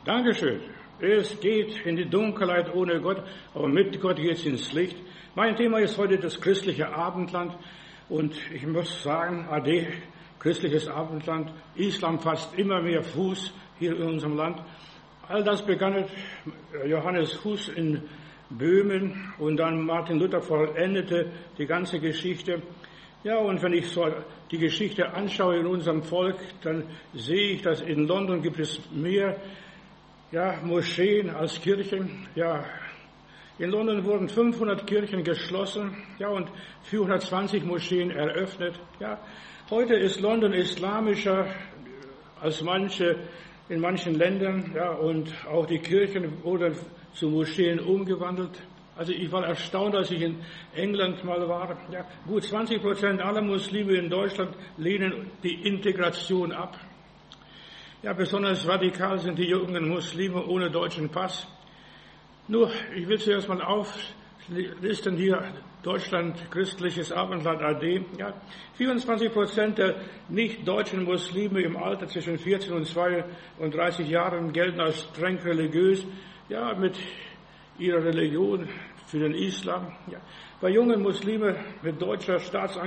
Dankeschön. Es geht in die Dunkelheit ohne Gott, aber mit Gott geht es ins Licht. Mein Thema ist heute das christliche Abendland. Und ich muss sagen, AD, christliches Abendland, Islam fasst immer mehr Fuß hier in unserem Land. All das begann mit Johannes Hus in Böhmen und dann Martin Luther vollendete die ganze Geschichte. Ja, und wenn ich so die Geschichte anschaue in unserem Volk, dann sehe ich, dass in London gibt es mehr Moscheen als Kirchen. Ja, in London wurden 500 Kirchen geschlossen, und 420 Moscheen eröffnet. Ja, heute ist London islamischer als in manchen Ländern, und auch die Kirchen wurden zu Moscheen umgewandelt. Also ich war erstaunt, als ich in England mal war. Ja, gut 20% aller Muslime in Deutschland lehnen die Integration ab. Ja, besonders radikal sind die jungen Muslime ohne deutschen Pass. Nur, ich will zuerst mal auflisten hier Deutschland, christliches Abendland AD. Ja, 24% der nicht-deutschen Muslime im Alter zwischen 14 und 32 Jahren gelten als streng religiös, mit ihrer Religion für den Islam. Ja. Bei jungen Muslimen mit deutscher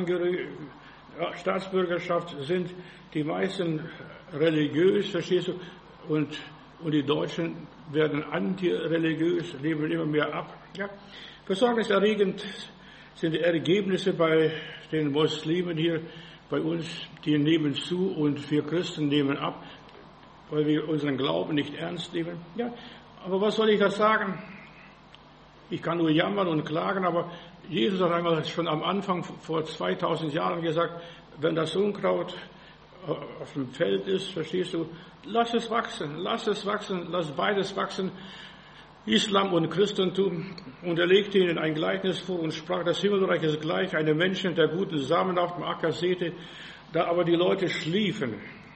Staatsbürgerschaft sind die meisten religiös, verstehst du, und die Deutschen werden antireligiös, leben immer mehr ab. Ja. Besorgniserregend sind die Ergebnisse bei den Muslimen hier bei uns, die nehmen zu und wir Christen nehmen ab, weil wir unseren Glauben nicht ernst nehmen. Ja. Aber was soll ich da sagen? Ich kann nur jammern und klagen, aber Jesus hat einmal schon am Anfang vor 2000 Jahren gesagt, wenn das Unkraut auf dem Feld ist, verstehst du, lass es wachsen, lass beides wachsen, Islam und Christentum. Und er legte ihnen ein Gleichnis vor und sprach, das Himmelreich ist gleich einem Menschen, der guten Samen auf dem Acker säte, da aber die Leute schliefen,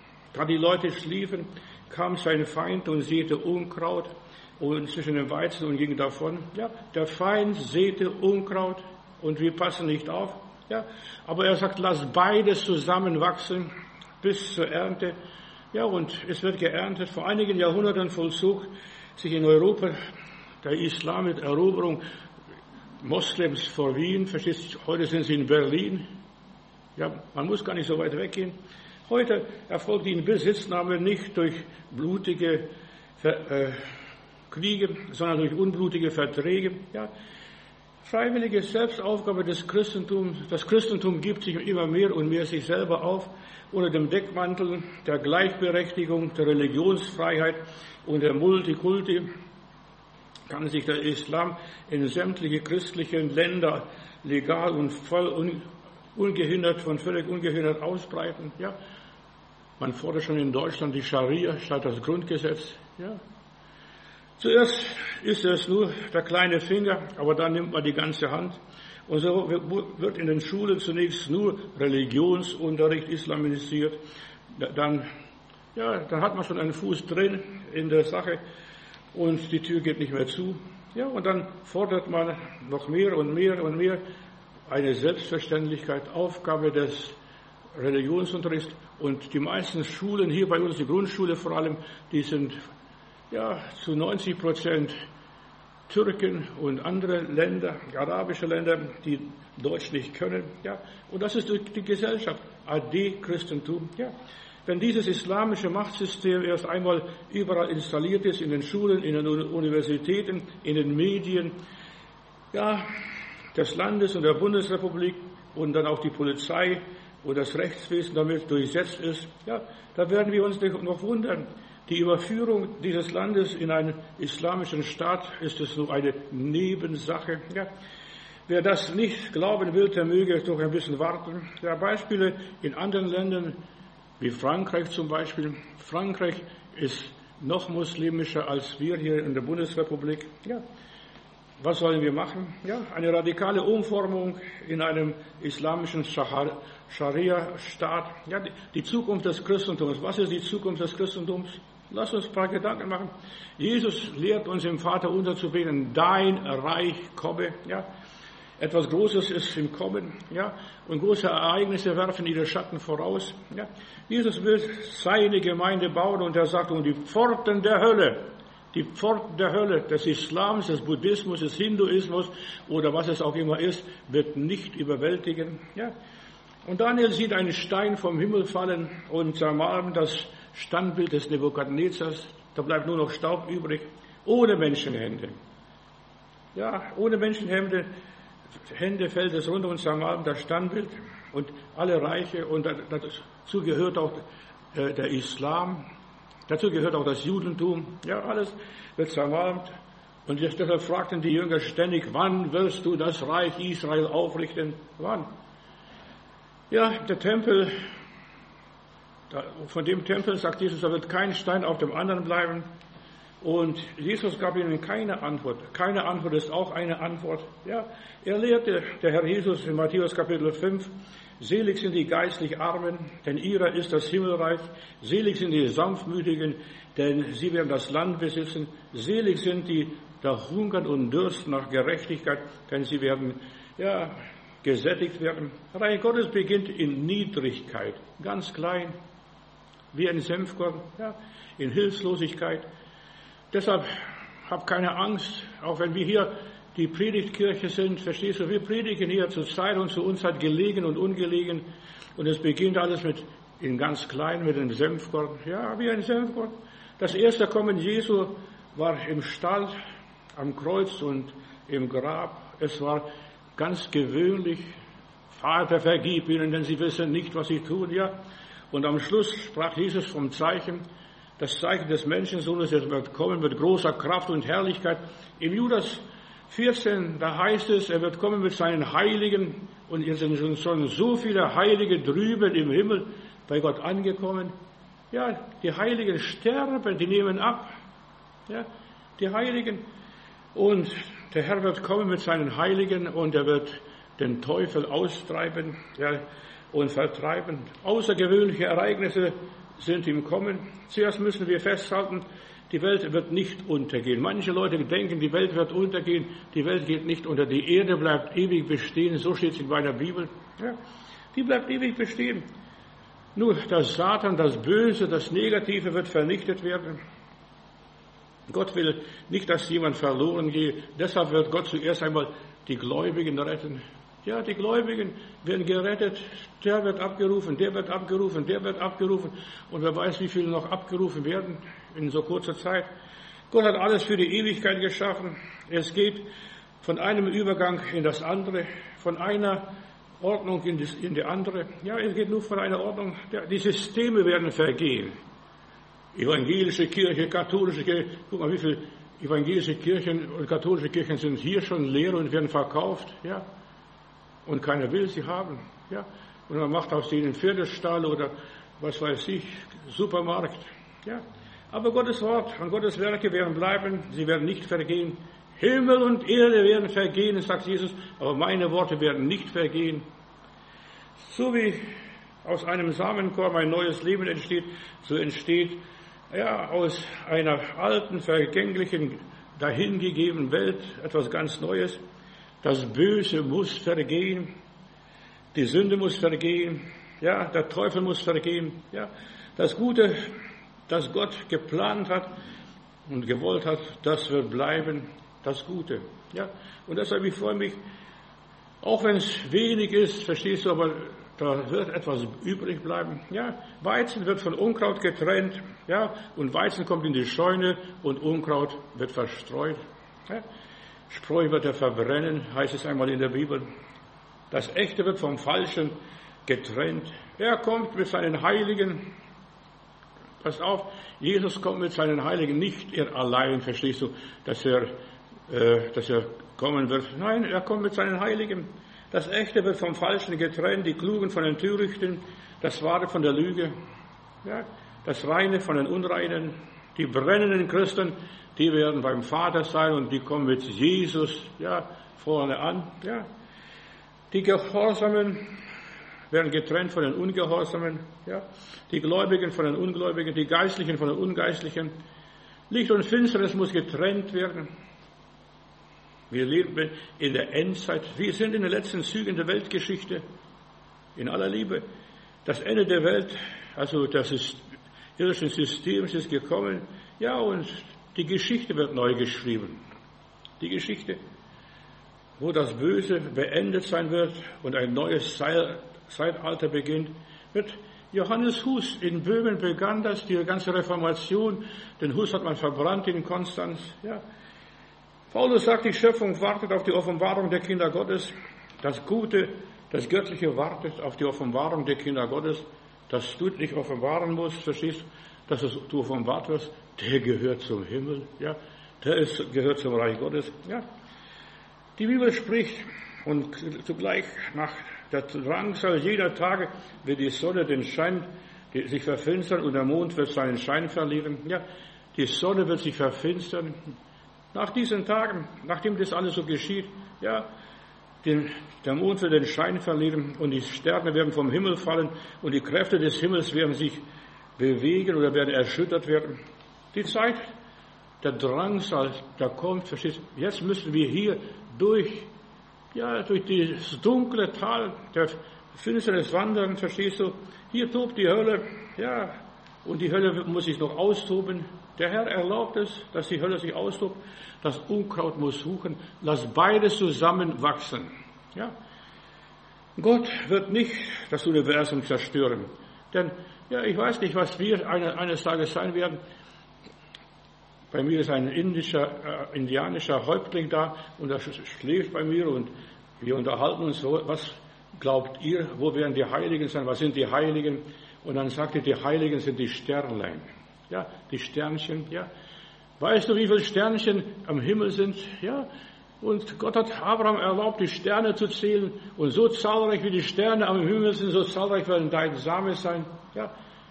kam sein Feind und säte Unkraut und zwischen dem Weizen und ging davon. Ja, der Feind säte Unkraut und wir passen nicht auf. Ja, aber er sagt, lass beides zusammenwachsen bis zur Ernte. Ja, und es wird geerntet. Vor einigen Jahrhunderten vollzog sich in Europa der Islam mit Eroberung Moslems vor Wien. Verstehst du? Heute sind sie in Berlin. Ja, man muss gar nicht so weit weggehen. Heute erfolgt die Inbesitznahme nicht durch blutige Kriege, sondern durch unblutige Verträge. Ja. Freiwillige Selbstaufgabe des Christentums. Das Christentum gibt sich immer mehr und mehr sich selber auf unter dem Deckmantel der Gleichberechtigung, der Religionsfreiheit und der Multikulti kann sich der Islam in sämtliche christlichen Länder legal und völlig ungehindert ausbreiten. Ja. Man fordert schon in Deutschland die Scharia statt das Grundgesetz. Ja. Zuerst ist es nur der kleine Finger, aber dann nimmt man die ganze Hand. Und so wird in den Schulen zunächst nur Religionsunterricht islamisiert. Dann hat man schon einen Fuß drin in der Sache und die Tür geht nicht mehr zu. Ja, und dann fordert man noch mehr und mehr und mehr eine Selbstverständlichkeit, Aufgabe des Religionsunterrichts. Und die meisten Schulen hier bei uns, die Grundschule vor allem, die sind zu 90% Türken und andere Länder, arabische Länder, die Deutsch nicht können. Ja. Und das ist die Gesellschaft, AD-Christentum. Ja. Wenn dieses islamische Machtsystem erst einmal überall installiert ist, in den Schulen, in den Universitäten, in den Medien, des Landes und der Bundesrepublik und dann auch die Polizei und das Rechtswesen damit durchsetzt ist, da werden wir uns noch wundern. Die Überführung dieses Landes in einen islamischen Staat ist es nur eine Nebensache. Ja. Wer das nicht glauben will, der möge doch ein bisschen warten. Ja, Beispiele in anderen Ländern, wie Frankreich zum Beispiel. Frankreich ist noch muslimischer als wir hier in der Bundesrepublik. Ja. Was sollen wir machen? Ja, eine radikale Umformung in einem islamischen Scharia-Staat. Ja, die Zukunft des Christentums. Was ist die Zukunft des Christentums? Lass uns ein paar Gedanken machen. Jesus lehrt uns im Vaterunser zu beten, dein Reich komme. Ja. Etwas Großes ist im Kommen, ja, und große Ereignisse werfen ihre Schatten voraus, ja. Jesus will seine Gemeinde bauen und er sagt, und die Pforten der Hölle, des Islams, des Buddhismus, des Hinduismus oder was es auch immer ist, wird nicht überwältigen, ja. Und Daniel sieht einen Stein vom Himmel fallen und zermalmen das Standbild des Nebukadnezars. Da bleibt nur noch Staub übrig, ohne Menschenhände. Ja, ohne Menschenhände fällt es runter und zermalmt das Standbild und alle Reiche. Und dazu gehört auch der Islam, dazu gehört auch das Judentum. Ja, alles wird zermalmt. Und deshalb fragten die Jünger ständig, wann wirst du das Reich Israel aufrichten? Wann? Ja, der Tempel, von dem Tempel, sagt Jesus, da wird kein Stein auf dem anderen bleiben. Und Jesus gab ihnen keine Antwort. Keine Antwort ist auch eine Antwort. Ja, er lehrte, der Herr Jesus in Matthäus Kapitel 5, selig sind die geistlich Armen, denn ihrer ist das Himmelreich. Selig sind die Sanftmütigen, denn sie werden das Land besitzen. Selig sind die, da hungern und dürsten nach Gerechtigkeit, denn sie werden, ja, gesättigt werden. Reich Gottes beginnt in Niedrigkeit, ganz klein, wie ein Senfkorn, ja, in Hilflosigkeit. Deshalb hab keine Angst, auch wenn wir hier die Predigtkirche sind, verstehst du, wir predigen hier zur Zeit und zu Unzeit gelegen und ungelegen und es beginnt alles in ganz klein, mit einem Senfkorn, ja, wie ein Senfkorn. Das erste Kommen Jesu war im Stall, am Kreuz und im Grab. Es war ganz gewöhnlich, Vater, vergib ihnen, denn sie wissen nicht, was sie tun, ja. Und am Schluss sprach Jesus vom Zeichen, das Zeichen des Menschensohnes, es wird kommen mit großer Kraft und Herrlichkeit. Im Judas 14, da heißt es, er wird kommen mit seinen Heiligen und es sind schon so viele Heilige drüben im Himmel bei Gott angekommen. Ja, die Heiligen sterben, die nehmen ab. Ja, die Heiligen. Und der Herr wird kommen mit seinen Heiligen und er wird den Teufel austreiben, ja, und vertreiben. Außergewöhnliche Ereignisse sind im Kommen. Zuerst müssen wir festhalten, die Welt wird nicht untergehen. Manche Leute denken, die Welt wird untergehen. Die Welt geht nicht unter. Die Erde bleibt ewig bestehen. So steht es in meiner Bibel. Ja, die bleibt ewig bestehen. Nur das Satan, das Böse, das Negative wird vernichtet werden. Gott will nicht, dass jemand verloren geht. Deshalb wird Gott zuerst einmal die Gläubigen retten. Ja, die Gläubigen werden gerettet. Der wird abgerufen, der wird abgerufen, der wird abgerufen. Und wer weiß, wie viele noch abgerufen werden in so kurzer Zeit. Gott hat alles für die Ewigkeit geschaffen. Es geht von einem Übergang in das andere, von einer Ordnung in die andere. Ja, es geht nur von einer Ordnung. Die Systeme werden vergehen. Evangelische Kirche, katholische Kirche. Guck mal, wie viele evangelische Kirchen und katholische Kirchen sind hier schon leer und werden verkauft. Ja. Und keiner will sie haben. Ja. Und man macht aus denen Pferdestall oder was weiß ich, Supermarkt. Ja. Aber Gottes Wort und Gottes Werke werden bleiben, sie werden nicht vergehen. Himmel und Erde werden vergehen, sagt Jesus, aber meine Worte werden nicht vergehen. So wie aus einem Samenkorn ein neues Leben entsteht, so entsteht ja aus einer alten, vergänglichen, dahingegebenen Welt etwas ganz Neues. Das Böse muss vergehen, die Sünde muss vergehen, ja, der Teufel muss vergehen, ja, das Gute, das Gott geplant hat und gewollt hat, das wird bleiben, das Gute, ja. Und deshalb, ich freue mich, auch wenn es wenig ist, verstehst du, aber da wird etwas übrig bleiben, ja. Weizen wird von Unkraut getrennt, ja, und Weizen kommt in die Scheune und Unkraut wird verstreut, ja. Spreu wird er verbrennen, heißt es einmal in der Bibel. Das Echte wird vom Falschen getrennt. Er kommt mit seinen Heiligen. Pass auf, Jesus kommt mit seinen Heiligen, nicht er allein, verstehst du, dass er kommen wird. Nein, er kommt mit seinen Heiligen. Das Echte wird vom Falschen getrennt, die Klugen von den Törichten, das Wahre von der Lüge, ja, das Reine von den Unreinen, die brennenden Christen, die werden beim Vater sein und die kommen mit Jesus, ja, vorne an, ja. Die Gehorsamen werden getrennt von den Ungehorsamen, ja. Die Gläubigen von den Ungläubigen, die Geistlichen von den Ungeistlichen. Licht und Finsternis muss getrennt werden. Wir leben in der Endzeit. Wir sind in den letzten Zügen der Weltgeschichte. In aller Liebe. Das Ende der Welt, also des irdischen Systems ist gekommen. Ja, und die Geschichte wird neu geschrieben. Die Geschichte, wo das Böse beendet sein wird und ein neues Zeitalter beginnt, wird Johannes Hus in Böhmen begann das, die ganze Reformation. Den Hus hat man verbrannt in Konstanz. Ja. Paulus sagt, die Schöpfung wartet auf die Offenbarung der Kinder Gottes. Das Gute, das Göttliche wartet auf die Offenbarung der Kinder Gottes. Dass du dich offenbaren musst, verstehst du, dass du offenbart wirst, der gehört zum Himmel. Ja. Der gehört zum Reich Gottes. Ja. Die Bibel spricht und zugleich nach der Drangsal jeder Tage wird die Sonne den Schein sich verfinstern und der Mond wird seinen Schein verlieren. Ja, die Sonne wird sich verfinstern. Nach diesen Tagen, nachdem das alles so geschieht, ja, der Mond wird den Schein verlieren und die Sterne werden vom Himmel fallen und die Kräfte des Himmels werden sich bewegen oder werden erschüttert werden. Die Zeit der Drangsal, da kommt, verstehst du, jetzt müssen wir hier durch das dunkle Tal der Finsternis wandern, verstehst du? Hier tobt die Hölle, ja, und die Hölle muss sich noch austoben. Der Herr erlaubt es, dass die Hölle sich austobt. Das Unkraut muss suchen. Lass beides zusammen wachsen. Ja? Gott wird nicht das Universum zerstören. Denn, ja, ich weiß nicht, was wir eines Tages sein werden. Bei mir ist ein indianischer Häuptling da und er schläft bei mir und wir unterhalten uns so, was glaubt ihr, wo werden die Heiligen sein, was sind die Heiligen? Und dann sagt er, die Heiligen sind die Sternlein, ja, die Sternchen, ja. Weißt du, wie viele Sternchen am Himmel sind? Ja, und Gott hat Abraham erlaubt, die Sterne zu zählen und so zahlreich wie die Sterne am Himmel sind, so zahlreich werden dein Same sein, ja.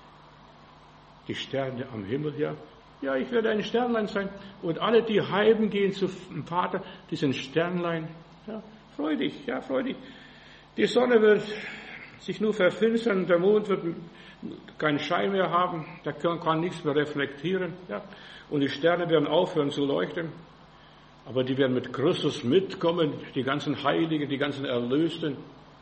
Die Sterne am Himmel, ja. Ja, ich werde ein Sternlein sein. Und alle, die heim gehen zum Vater, die sind Sternlein. Ja, freu dich, ja, freu dich. Die Sonne wird sich nur verfinstern, der Mond wird keinen Schein mehr haben, da kann nichts mehr reflektieren. Ja. Und die Sterne werden aufhören zu leuchten. Aber die werden mit Christus mitkommen, die ganzen Heiligen, die ganzen Erlösten.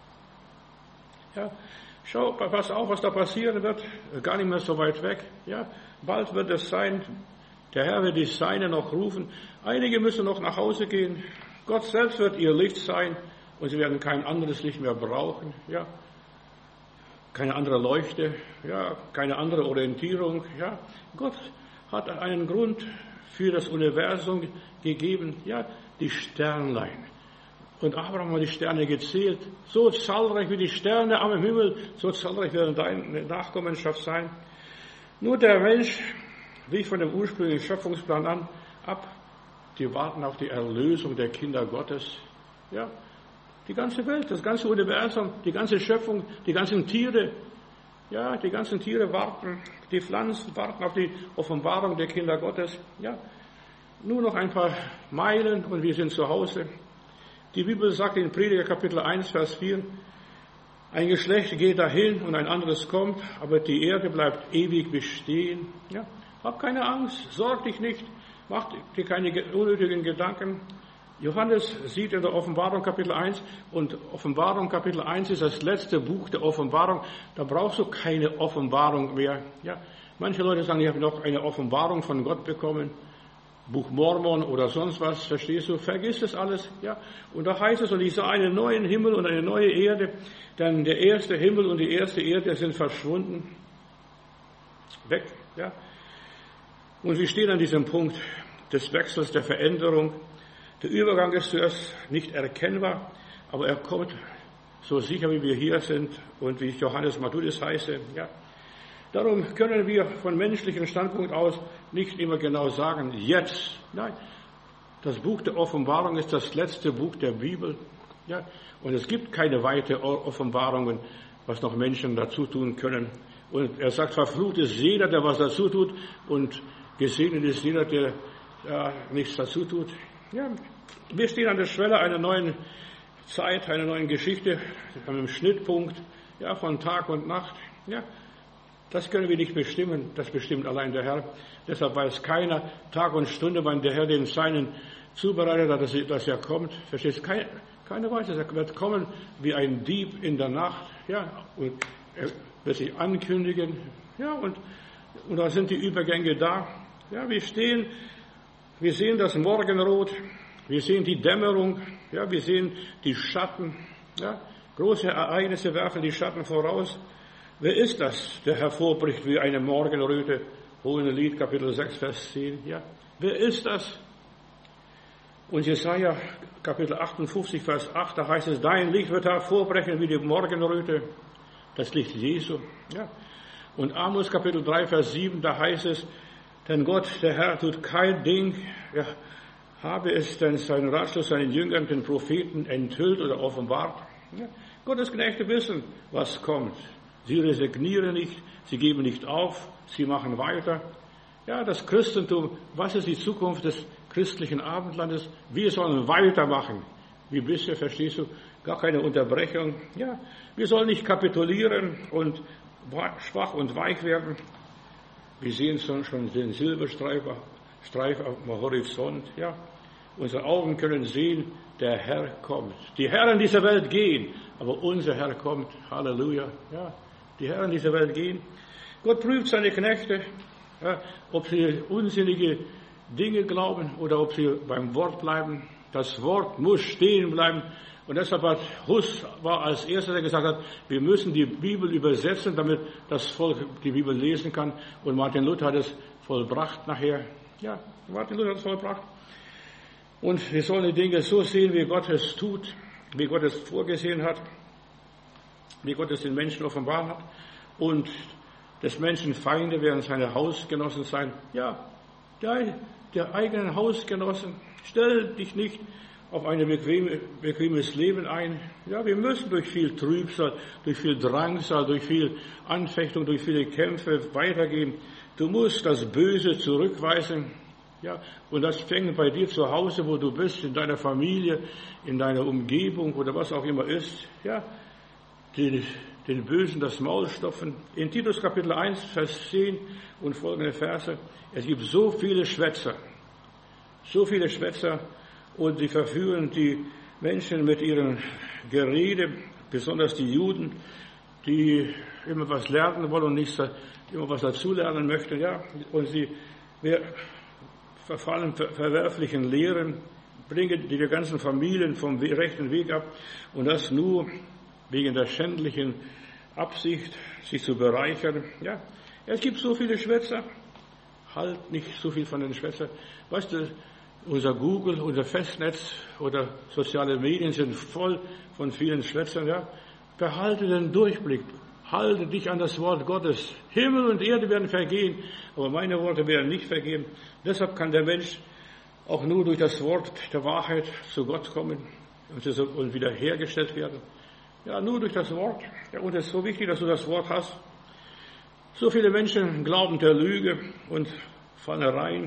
Ja, schau, pass auf, was da passieren wird, gar nicht mehr so weit weg. Ja, bald wird es sein, der Herr wird die Seinen noch rufen. Einige müssen noch nach Hause gehen. Gott selbst wird ihr Licht sein und sie werden kein anderes Licht mehr brauchen. Ja, keine andere Leuchte, ja, keine andere Orientierung. Ja, Gott hat einen Grund für das Universum gegeben. Ja, die Sternlein. Und Abraham hat die Sterne gezählt. So zahlreich wie die Sterne am Himmel, so zahlreich werden deine Nachkommenschaft sein. Nur der Mensch, wie von dem ursprünglichen Schöpfungsplan an, ab, die warten auf die Erlösung der Kinder Gottes. Ja, die ganze Welt, das ganze Universum, die ganze Schöpfung, die ganzen Tiere, ja, die ganzen Tiere warten, die Pflanzen warten auf die Offenbarung der Kinder Gottes. Ja, nur noch ein paar Meilen und wir sind zu Hause. Die Bibel sagt in Prediger Kapitel 1, Vers 4, ein Geschlecht geht dahin und ein anderes kommt, aber die Erde bleibt ewig bestehen. Ja, hab keine Angst, sorg dich nicht, mach dir keine unnötigen Gedanken. Johannes sieht in der Offenbarung Kapitel 1 und Offenbarung Kapitel 1 ist das letzte Buch der Offenbarung. Da brauchst du keine Offenbarung mehr. Ja, manche Leute sagen, ich habe noch eine Offenbarung von Gott bekommen. Buch Mormon oder sonst was, verstehst du? Vergiss das alles, ja. Und da heißt es, und ich sah einen neuen Himmel und eine neue Erde, denn der erste Himmel und die erste Erde sind verschwunden. Weg, ja. Und wir stehen an diesem Punkt des Wechsels, der Veränderung. Der Übergang ist zuerst nicht erkennbar, aber er kommt so sicher, wie wir hier sind und wie ich Johannes Matthäus heiße, ja. Darum können wir von menschlichem Standpunkt aus nicht immer genau sagen, jetzt. Nein, das Buch der Offenbarung ist das letzte Buch der Bibel. Ja, und es gibt keine weiteren Offenbarungen, was noch Menschen dazu tun können. Und er sagt, verflucht ist jeder, der was dazu tut, und gesegnet ist jeder, der nichts dazu tut. Ja, wir stehen an der Schwelle einer neuen Zeit, einer neuen Geschichte, einem Schnittpunkt, ja, von Tag und Nacht. Ja, das können wir nicht bestimmen, das bestimmt allein der Herr. Deshalb weiß keiner Tag und Stunde, wann der Herr den Seinen zubereitet hat, dass er kommt. Verstehst du? Keiner weiß es. Er wird kommen wie ein Dieb in der Nacht. Ja, und er wird sich ankündigen. Ja, und da sind die Übergänge da. Ja, wir sehen das Morgenrot. Wir sehen die Dämmerung. Ja, wir sehen die Schatten. Ja, große Ereignisse werfen die Schatten voraus. Wer ist das, der hervorbricht wie eine Morgenröte? Hohelied, Kapitel 6, Vers 10. Ja, wer ist das? Und Jesaja, Kapitel 58, Vers 8, da heißt es, dein Licht wird hervorbrechen wie die Morgenröte. Das Licht Jesu. Ja. Und Amos, Kapitel 3, Vers 7, da heißt es, denn Gott, der Herr, tut kein Ding, ja, habe es denn seinen Ratschluss seinen Jüngern, den Propheten, enthüllt oder offenbart. Ja. Gottes Knechte wissen, was kommt. Sie resignieren nicht, sie geben nicht auf, sie machen weiter. Ja, das Christentum, was ist die Zukunft des christlichen Abendlandes? Wir sollen weitermachen. Wie bisher, verstehst du? Gar keine Unterbrechung. Ja, wir sollen nicht kapitulieren und schwach und weich werden. Wir sehen schon den Silberstreif am Horizont. Ja, unsere Augen können sehen, der Herr kommt. Die Herren dieser Welt gehen, aber unser Herr kommt. Halleluja. Ja, die Herren dieser Welt gehen. Gott prüft seine Knechte, ja, ob sie unsinnige Dinge glauben oder ob sie beim Wort bleiben. Das Wort muss stehen bleiben. Und deshalb war Hus als erster, der gesagt hat, wir müssen die Bibel übersetzen, damit das Volk die Bibel lesen kann. Und Martin Luther hat es vollbracht nachher. Ja, Martin Luther hat es vollbracht. Und wir sollen die Dinge so sehen, wie Gott es tut, wie Gott es vorgesehen hat, wie Gott es den Menschen offenbart hat. Und des Menschen Feinde werden seine Hausgenossen sein. Ja, der eigenen Hausgenossen. Stell dich nicht auf ein bequemes Leben ein. Ja, wir müssen durch viel Trübsal, durch viel Drangsal, durch viel Anfechtung, durch viele Kämpfe weitergehen. Du musst das Böse zurückweisen. Ja, und das fängt bei dir zu Hause, wo du bist, in deiner Familie, in deiner Umgebung oder was auch immer ist. Ja, den Bösen das Maul stopfen. In Titus Kapitel 1, Vers 10 und folgende Verse. Es gibt so viele Schwätzer und die verführen die Menschen mit ihrem Gerede, besonders die Juden, die immer was lernen wollen und nicht immer was dazulernen möchten. Ja, und sie verfallen verwerflichen Lehren, bringen die ganzen Familien vom rechten Weg ab und das nur wegen der schändlichen Absicht, sich zu bereichern. Ja, es gibt so viele Schwätzer. Halt nicht so viel von den Schwätzern. Weißt du, unser Google, unser Festnetz oder soziale Medien sind voll von vielen Schwätzern. Ja, behalte den Durchblick. Halte dich an das Wort Gottes. Himmel und Erde werden vergehen, aber meine Worte werden nicht vergehen. Deshalb kann der Mensch auch nur durch das Wort der Wahrheit zu Gott kommen und wiederhergestellt werden. Ja, nur durch das Wort. Ja, und es ist so wichtig, dass du das Wort hast. So viele Menschen glauben der Lüge und fallen rein.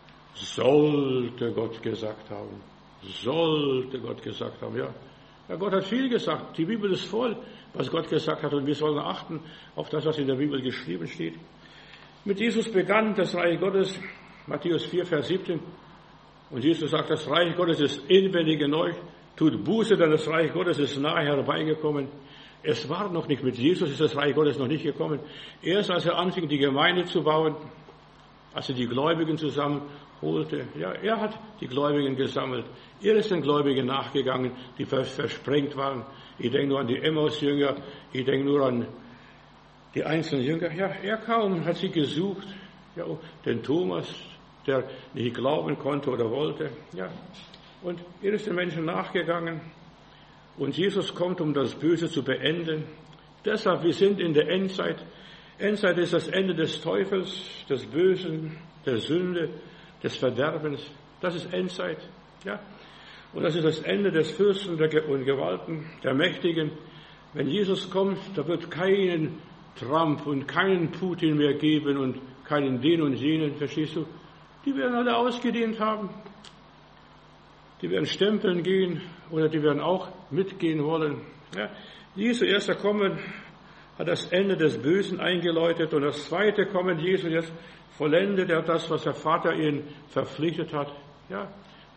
Sollte Gott gesagt haben. Sollte Gott gesagt haben, ja. Ja, Gott hat viel gesagt. Die Bibel ist voll, was Gott gesagt hat. Und wir sollen achten auf das, was in der Bibel geschrieben steht. Mit Jesus begann das Reich Gottes, Matthäus 4, Vers 17. Und Jesus sagt, das Reich Gottes ist inwendig in euch. Tut Buße, denn das Reich Gottes ist nahe herbeigekommen. Es war noch nicht, mit Jesus ist das Reich Gottes noch nicht gekommen. Erst als er anfing, die Gemeinde zu bauen, als er die Gläubigen zusammenholte, ja, er hat die Gläubigen gesammelt. Er ist den Gläubigen nachgegangen, die versprengt waren. Ich denke nur an die Emmaus-Jünger, ich denke nur an die einzelnen Jünger. Ja, er kam und hat sie gesucht. Ja, den Thomas, der nicht glauben konnte oder wollte. Ja, und er ist den Menschen nachgegangen. Und Jesus kommt, um das Böse zu beenden. Deshalb, wir sind in der Endzeit. Endzeit ist das Ende des Teufels, des Bösen, der Sünde, des Verderbens. Das ist Endzeit. Ja? Und das ist das Ende des Fürsten und Gewalten, der Mächtigen. Wenn Jesus kommt, da wird keinen Trump und keinen Putin mehr geben und keinen den und jenen, verstehst du? Die werden alle ausgedehnt haben. Die werden stempeln gehen oder die werden auch mitgehen wollen. Ja, Jesu erster Kommen hat das Ende des Bösen eingeläutet und das zweite Kommen Jesu jetzt vollendet er das, was der Vater ihnen verpflichtet hat. Ja,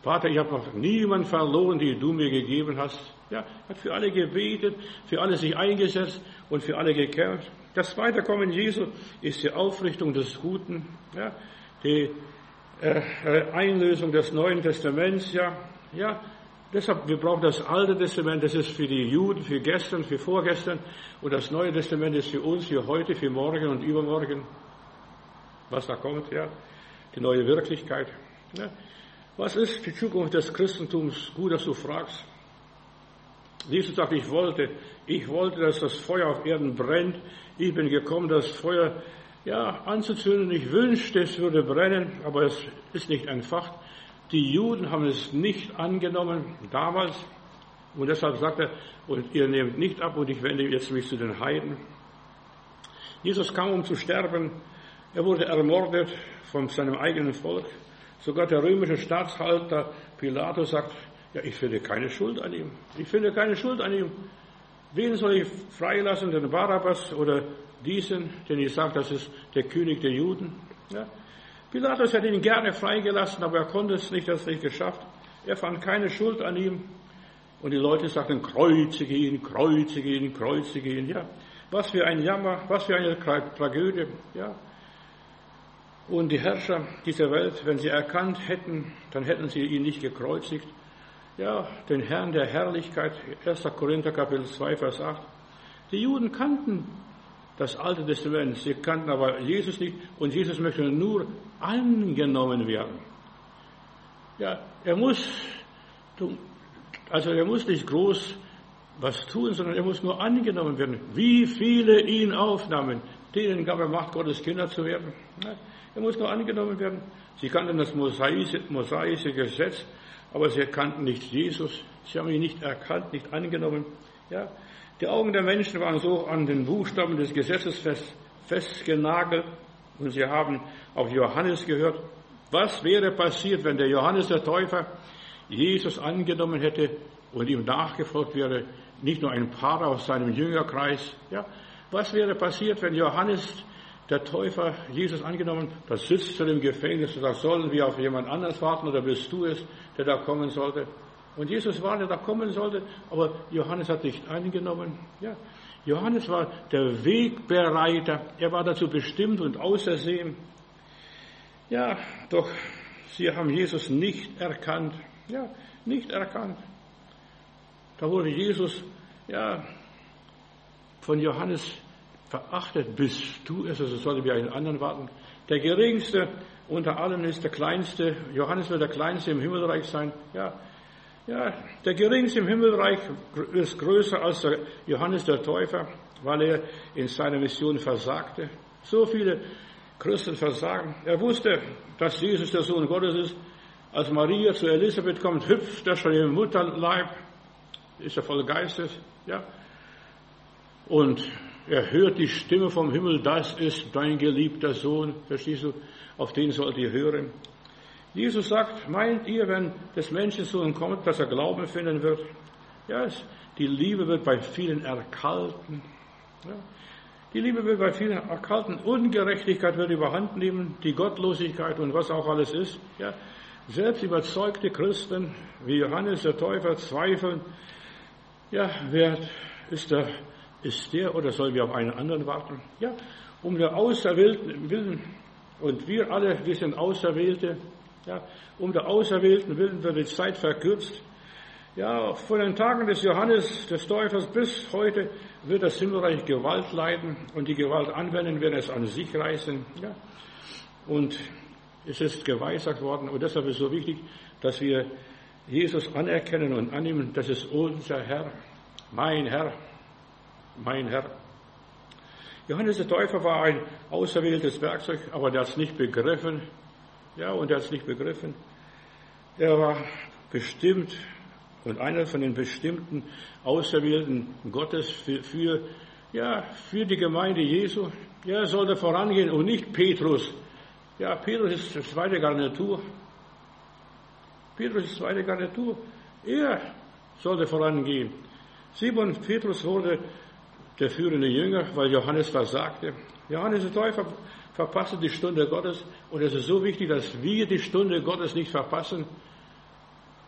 Vater, ich habe noch niemanden verloren, die du mir gegeben hast. Ja, er hat für alle gebetet, für alle sich eingesetzt und für alle gekämpft. Das zweite Kommen Jesu ist die Aufrichtung des Guten, ja, die Einlösung des Neuen Testaments. Ja, deshalb, wir brauchen das Alte Testament, das ist für die Juden, für gestern, für vorgestern. Und das Neue Testament ist für uns, für heute, für morgen und übermorgen. Was da kommt, ja, die neue Wirklichkeit. Ja. Was ist die Zukunft des Christentums? Gut, dass du fragst. Jesus sagt, ich wollte, dass das Feuer auf Erden brennt. Ich bin gekommen, das Feuer anzuzünden. Ich wünschte, es würde brennen, aber es ist nicht entfacht. Die Juden haben es nicht angenommen damals. Und deshalb sagt er, und ihr nehmt nicht ab und ich wende jetzt mich zu den Heiden. Jesus kam, um zu sterben. Er wurde ermordet von seinem eigenen Volk. Sogar der römische Staatshalter Pilatus sagt, ja, ich finde keine Schuld an ihm. Ich finde keine Schuld an ihm. Wen soll ich freilassen, den Barabbas oder diesen, den ich sage, das ist der König der Juden? Ja. Pilatus hätte ihn gerne freigelassen, aber er konnte es nicht, er hat es nicht geschafft. Er fand keine Schuld an ihm. Und die Leute sagten, kreuzige ihn, kreuzige ihn, kreuzige ihn. Ja. Was für ein Jammer, was für eine Tragödie. Ja. Und die Herrscher dieser Welt, wenn sie erkannt hätten, dann hätten sie ihn nicht gekreuzigt. Ja, den Herrn der Herrlichkeit, 1. Korinther Kapitel 2, Vers 8. Die Juden kannten das Alte Testament, sie kannten aber Jesus nicht und Jesus möchte nur angenommen werden. Ja, er muss nicht groß was tun, sondern er muss nur angenommen werden. Wie viele ihn aufnahmen, denen gab er Macht, Gottes Kinder zu werden. Ja, er muss nur angenommen werden. Sie kannten das mosaische Gesetz, aber sie erkannten nicht Jesus. Sie haben ihn nicht erkannt, nicht angenommen. Ja, die Augen der Menschen waren so an den Buchstaben des Gesetzes festgenagelt und sie haben auf Johannes gehört. Was wäre passiert, wenn der Johannes der Täufer Jesus angenommen hätte und ihm nachgefolgt wäre, nicht nur ein paar aus seinem Jüngerkreis? Ja, was wäre passiert, wenn Johannes der Täufer Jesus angenommen, da sitzt er im Gefängnis und sagt, sollen wir auf jemand anderes warten oder bist du es, der da kommen sollte? Und Jesus war, der da kommen sollte, aber Johannes hat nicht angenommen. Ja, Johannes war der Wegbereiter, er war dazu bestimmt und ausersehen. Ja, doch sie haben Jesus nicht erkannt. Ja, nicht erkannt. Da wurde Jesus, von Johannes verachtet. Bist du es, also sollte wir einen anderen warten. Der Geringste unter allen ist der Kleinste. Johannes wird der Kleinste im Himmelreich sein. Ja, der Geringste im Himmelreich ist größer als der Johannes der Täufer, weil er in seiner Mission versagte. So viele Christen versagen. Er wusste, dass Jesus der Sohn Gottes ist. Als Maria zu Elisabeth kommt, hüpft er schon im Mutterleib, ist er voll Geistes. Ja. Und er hört die Stimme vom Himmel, das ist dein geliebter Sohn. Verstehst du? Auf den sollt ihr hören. Jesus sagt, meint ihr, wenn des Menschensohn kommt, dass er Glauben finden wird? Ja, die Liebe wird bei vielen erkalten. Ja, die Liebe wird bei vielen erkalten. Ungerechtigkeit wird überhand nehmen, die Gottlosigkeit und was auch alles ist. Ja, selbst überzeugte Christen wie Johannes der Täufer zweifeln. Ja, wer ist der oder sollen wir auf einen anderen warten? Ja, um der Auserwählten willen, und wir sind Auserwählte, ja, um der Auserwählten willen wird die Zeit verkürzt. Ja, von den Tagen des Johannes, des Täufers bis heute wird das Himmelreich Gewalt leiden und die Gewalt anwenden, werden es an sich reißen. Ja. Und es ist geweissagt worden und deshalb ist es so wichtig, dass wir Jesus anerkennen und annehmen. Das ist unser Herr, mein Herr, mein Herr. Johannes der Täufer war ein auserwähltes Werkzeug, aber der hat es nicht begriffen. Ja, und er hat es nicht begriffen. Er war bestimmt und einer von den bestimmten Auserwählten Gottes für die Gemeinde Jesu. Ja, er sollte vorangehen und nicht Petrus. Ja, Petrus ist die zweite Garnitur. Petrus ist die zweite Garnitur. Er sollte vorangehen. Simon Petrus wurde der führende Jünger, weil Johannes versagte. Johannes der Täufer verpasste die Stunde Gottes und es ist so wichtig, dass wir die Stunde Gottes nicht verpassen.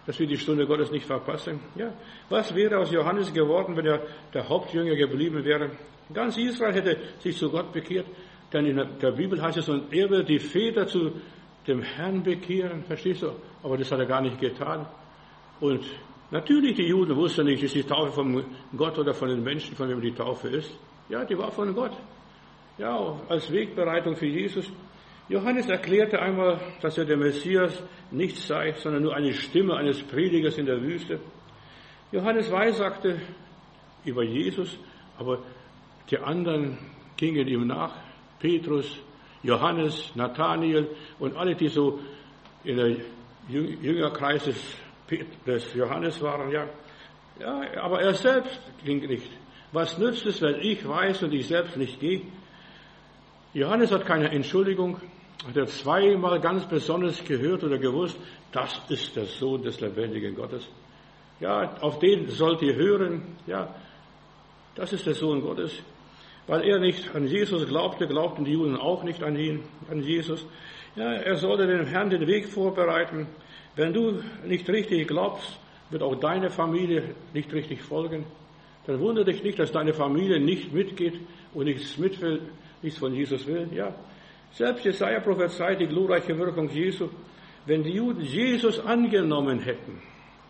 dass wir die Stunde Gottes nicht verpassen. Ja, was wäre aus Johannes geworden, wenn er der Hauptjünger geblieben wäre? Ganz Israel hätte sich zu Gott bekehrt, denn in der Bibel heißt es, und er wird die Väter zu dem Herrn bekehren, verstehst du? Aber das hat er gar nicht getan. Und natürlich, die Juden wussten nicht, ist die Taufe von Gott oder von den Menschen, von wem die Taufe ist. Ja, die war von Gott. Ja, als Wegbereitung für Jesus. Johannes erklärte einmal, dass er der Messias nicht sei, sondern nur eine Stimme eines Predigers in der Wüste. Johannes weissagte über Jesus, aber die anderen gingen ihm nach. Petrus, Johannes, Nathanael und alle, die so in der Jüngerkreis des Johannes waren. Ja, aber er selbst ging nicht. Was nützt es, wenn ich weiß und ich selbst nicht gehe? Johannes hat keine Entschuldigung. Hat er zweimal ganz besonders gehört oder gewusst, das ist der Sohn des lebendigen Gottes. Ja, auf den sollt ihr hören. Ja, das ist der Sohn Gottes. Weil er nicht an Jesus glaubte, glaubten die Juden auch nicht an ihn, an Jesus. Ja, er sollte dem Herrn den Weg vorbereiten. Wenn du nicht richtig glaubst, wird auch deine Familie nicht richtig folgen. Dann wundere dich nicht, dass deine Familie nicht mitgeht und nichts mit will, nichts von Jesus will. Ja, selbst Jesaja prophezeit die glorreiche Wirkung Jesu. Wenn die Juden Jesus angenommen hätten,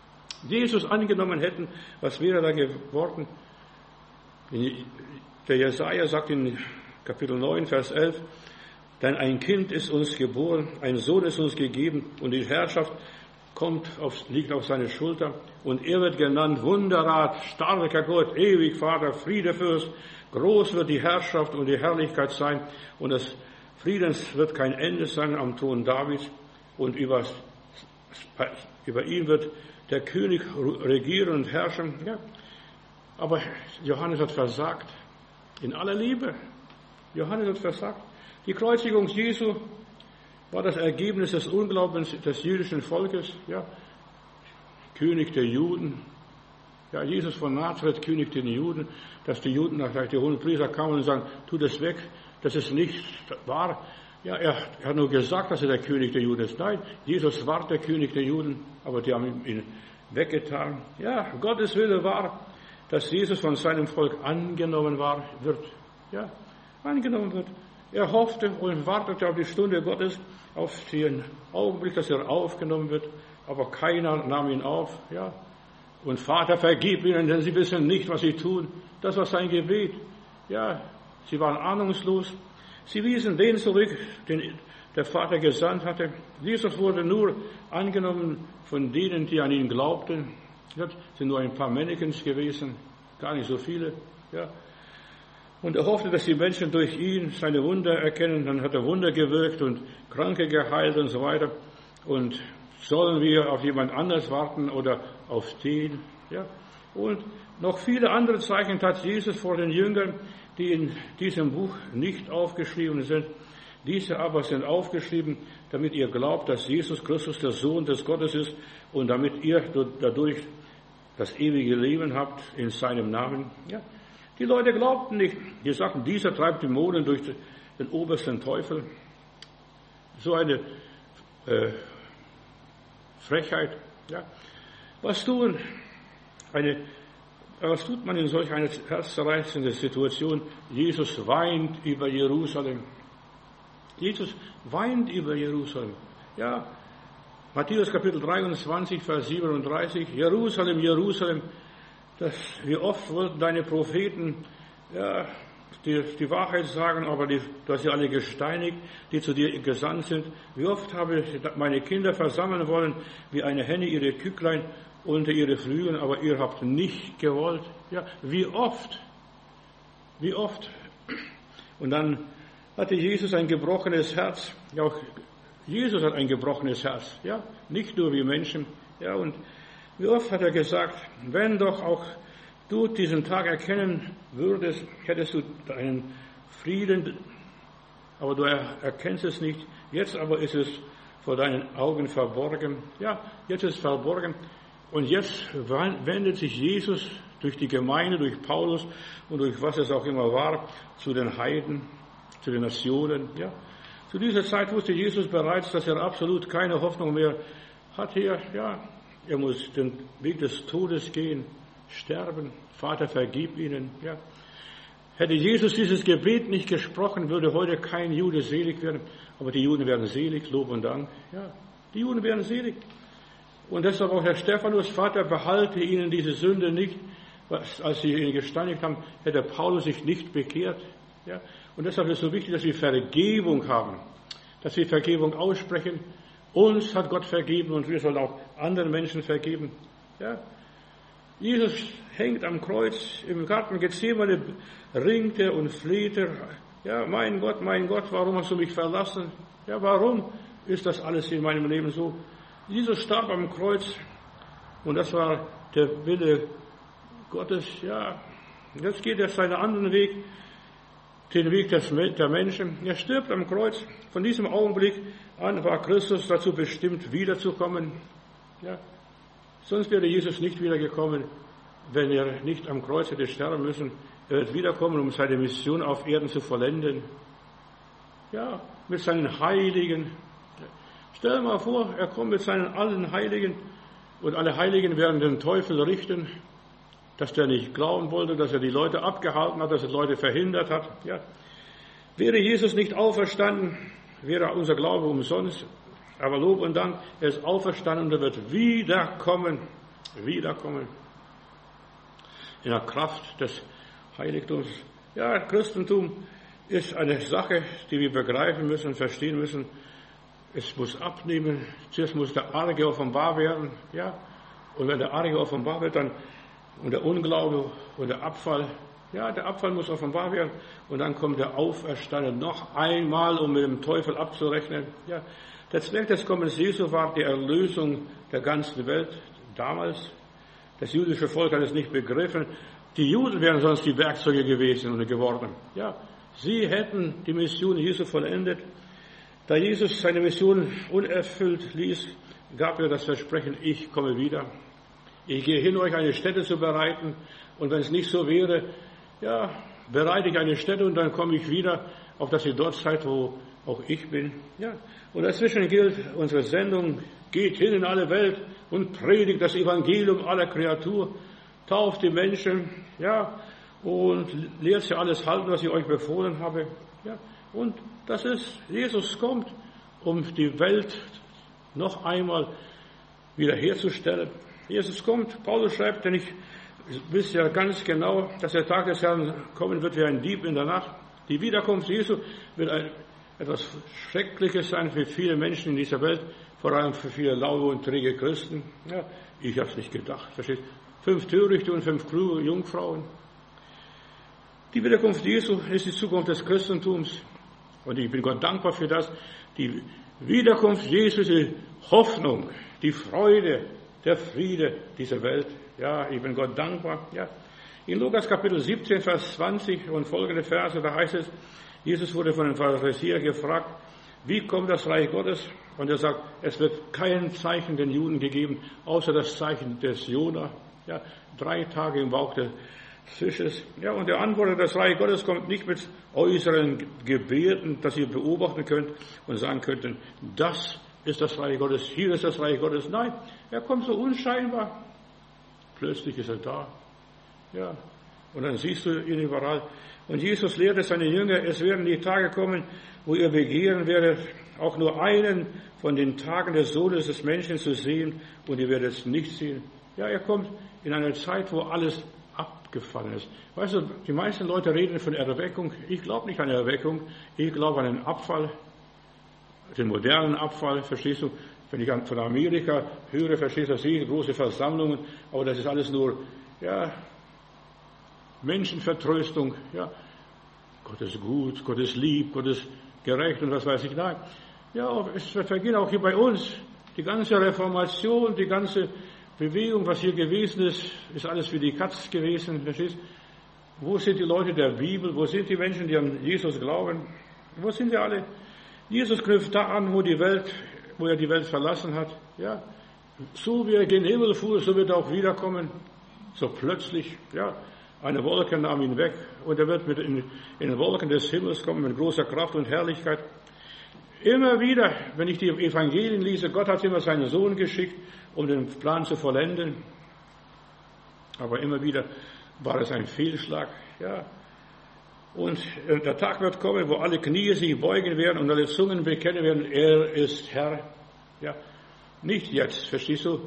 was wäre da geworden? Der Jesaja sagt in Kapitel 9, Vers 11, denn ein Kind ist uns geboren, ein Sohn ist uns gegeben und die Herrschaft liegt auf seine Schulter und er wird genannt Wunderrat, starker Gott, ewig Vater, Friedefürst, groß wird die Herrschaft und die Herrlichkeit sein und des Friedens wird kein Ende sein am Thron Davids und über ihn wird der König regieren und herrschen. Ja. Aber Johannes hat versagt. In aller Liebe. Johannes hat versagt. Die Kreuzigung Jesu war das Ergebnis des Unglaubens des jüdischen Volkes. Ja. König der Juden. Ja, Jesus von Nazareth, König der Juden. Dass die Juden, vielleicht die Hohenpriester kamen und sagen, tu das weg, das ist nicht wahr. Ja, er hat nur gesagt, dass er der König der Juden ist. Nein, Jesus war der König der Juden, aber die haben ihn weggetan. Ja, Gottes Wille war, dass Jesus von seinem Volk angenommen wird. Ja, angenommen wird. Er hoffte und wartete auf die Stunde Gottes, auf den Augenblick, dass er aufgenommen wird, aber keiner nahm ihn auf. Ja, und Vater, vergib ihnen, denn sie wissen nicht, was sie tun. Das war sein Gebet. Ja, sie waren ahnungslos. Sie wiesen den zurück, den der Vater gesandt hatte. Jesus wurde nur angenommen von denen, die an ihn glaubten. Das sind nur ein paar Männchens gewesen, gar nicht so viele. Ja. Und er hoffte, dass die Menschen durch ihn seine Wunder erkennen. Dann hat er Wunder gewirkt und Kranke geheilt und so weiter. Und sollen wir auf jemand anders warten oder auf den? Ja. Und noch viele andere Zeichen tat Jesus vor den Jüngern, die in diesem Buch nicht aufgeschrieben sind. Diese aber sind aufgeschrieben, damit ihr glaubt, dass Jesus Christus der Sohn des Gottes ist und damit ihr dadurch das ewige Leben habt in seinem Namen. Ja. Die Leute glaubten nicht. Die sagten, dieser treibt Dämonen durch den obersten Teufel. So eine Frechheit. Ja. Was tut man in solch einer herzzerreißenden Situation? Jesus weint über Jerusalem. Jesus weint über Jerusalem. Ja, Matthäus Kapitel 23, Vers 37. Jerusalem, Jerusalem, wie oft wollten deine Propheten die Wahrheit sagen, aber du hast sie alle gesteinigt, die zu dir gesandt sind. Wie oft habe ich meine Kinder versammeln wollen, wie eine Henne ihre Küklein unter ihre Flügel, aber ihr habt nicht gewollt. Ja, wie oft? Wie oft? Und dann hatte Jesus ein gebrochenes Herz. Ja, auch Jesus hat ein gebrochenes Herz. Ja, nicht nur wir Menschen. Ja, und wie oft hat er gesagt, wenn doch auch du diesen Tag erkennen würdest, hättest du deinen Frieden, aber du erkennst es nicht. Jetzt aber ist es vor deinen Augen verborgen. Ja, jetzt ist es verborgen. Und jetzt wendet sich Jesus durch die Gemeinde, durch Paulus und durch was es auch immer war, zu den Heiden, zu den Nationen. Ja. Zu dieser Zeit wusste Jesus bereits, dass er absolut keine Hoffnung mehr hat hier. Ja. Er muss den Weg des Todes gehen, sterben. Vater, vergib ihnen. Ja. Hätte Jesus dieses Gebet nicht gesprochen, würde heute kein Jude selig werden. Aber die Juden werden selig, Lob und Dank. Ja, die Juden werden selig. Und deshalb auch Herr Stephanus, Vater, behalte ihnen diese Sünde nicht. Als sie ihn gesteinigt haben, hätte Paulus sich nicht bekehrt. Ja. Und deshalb ist es so wichtig, dass wir Vergebung haben, dass wir Vergebung aussprechen. Uns hat Gott vergeben und wir sollen auch anderen Menschen vergeben. Ja. Jesus hängt am Kreuz im Garten Gethsemane, ringte und flehte. Ja, mein Gott, warum hast du mich verlassen? Ja, warum ist das alles in meinem Leben so? Jesus starb am Kreuz und das war der Wille Gottes. Ja, jetzt geht er seinen anderen Weg, den Weg der Menschen. Er stirbt am Kreuz. Von diesem Augenblick an war Christus dazu bestimmt, wiederzukommen. Ja, sonst wäre Jesus nicht wiedergekommen, wenn er nicht am Kreuz hätte sterben müssen. Er wird wiederkommen, um seine Mission auf Erden zu vollenden. Ja, mit seinen Heiligen. Stell dir mal vor, er kommt mit seinen allen Heiligen und alle Heiligen werden den Teufel richten, dass der nicht glauben wollte, dass er die Leute abgehalten hat, dass er Leute verhindert hat. Ja. Wäre Jesus nicht auferstanden, wäre unser Glaube umsonst. Aber Lob und Dank, er ist auferstanden und er wird wiederkommen. Wiederkommen. In der Kraft des Heiligtums. Ja, Christentum ist eine Sache, die wir begreifen müssen, verstehen müssen. Es muss abnehmen. Zuerst muss der Arge offenbar werden. Ja. Und wenn der Arge offenbar wird, dann und der Unglaube und der Abfall, ja, der Abfall muss offenbar werden. Und dann kommt der Auferstandene noch einmal, um mit dem Teufel abzurechnen. Ja, der Zweck des Kommens Jesu war die Erlösung der ganzen Welt. Damals, das jüdische Volk hat es nicht begriffen. Die Juden wären sonst die Werkzeuge gewesen und geworden. Ja, sie hätten die Mission Jesu vollendet. Da Jesus seine Mission unerfüllt ließ, gab er das Versprechen, ich komme wieder. Ich gehe hin, euch eine Stätte zu bereiten. Und wenn es nicht so wäre, ja, bereite ich eine Stätte und dann komme ich wieder, auf dass ihr dort seid, wo auch ich bin. Ja. Und dazwischen gilt unsere Sendung, geht hin in alle Welt und predigt das Evangelium aller Kreatur, tauft die Menschen, ja, und lehrt sie alles halten, was ich euch befohlen habe. Ja. Und das ist, Jesus kommt, um die Welt noch einmal wiederherzustellen. Jesus kommt, Paulus schreibt, denn ich wisst ja ganz genau, dass der Tag des Herrn kommen wird wie ein Dieb in der Nacht. Die Wiederkunft Jesu wird etwas Schreckliches sein für viele Menschen in dieser Welt, vor allem für viele laue und träge Christen. Ja, ich habe es nicht gedacht. Versteht? 5 Törichte und 5 kluge Jungfrauen. Die Wiederkunft Jesu ist die Zukunft des Christentums. Und ich bin Gott dankbar für das. Die Wiederkunft Jesu ist die Hoffnung, die Freude, der Friede dieser Welt. Ja, ich bin Gott dankbar. Ja. In Lukas Kapitel 17, Vers 20 und folgende Verse, da heißt es, Jesus wurde von den Pharisäern gefragt, wie kommt das Reich Gottes? Und er sagt, es wird kein Zeichen den Juden gegeben, außer das Zeichen des Jona. Ja, 3 Tage im Bauch des Fisches. Ja, und er antwortet, das Reich Gottes kommt nicht mit äußeren Gebärden, dass ihr beobachten könnt und sagen könnten, das ist das Reich Gottes, hier ist das Reich Gottes. Nein, er kommt so unscheinbar. Plötzlich ist er da. Ja, und dann siehst du ihn überall. Und Jesus lehrte seine Jünger, es werden die Tage kommen, wo ihr begehren werdet, auch nur einen von den Tagen des Sohnes des Menschen zu sehen, und ihr werdet es nicht sehen. Ja, er kommt in einer Zeit, wo alles abgefallen ist. Weißt du, die meisten Leute reden von Erweckung. Ich glaube nicht an Erweckung. Ich glaube an den Abfall, den modernen Abfall, verstehst du? Wenn ich von Amerika höre, verstehst du, sehe große Versammlungen, aber das ist alles nur, ja, Menschenvertröstung, ja. Gott ist gut, Gott ist lieb, Gott ist gerecht und was weiß ich. Nein. Ja, es vergehen auch hier bei uns. Die ganze Reformation, die ganze Bewegung, was hier gewesen ist, ist alles wie die Katz gewesen, verstehst du? Wo sind die Leute der Bibel? Wo sind die Menschen, die an Jesus glauben? Wo sind wir alle? Jesus knüpft da an, wo er die Welt verlassen hat. Ja, so wie er gen Himmel fuhr, so wird er auch wiederkommen. So plötzlich, ja, eine Wolke nahm ihn weg und er wird in den Wolken des Himmels kommen mit großer Kraft und Herrlichkeit. Immer wieder, wenn ich die Evangelien lese, Gott hat immer seinen Sohn geschickt, um den Plan zu vollenden. Aber immer wieder war es ein Fehlschlag. Ja. Und der Tag wird kommen, wo alle Knie sich beugen werden und alle Zungen bekennen werden, er ist Herr. Ja. Nicht jetzt, verstehst du?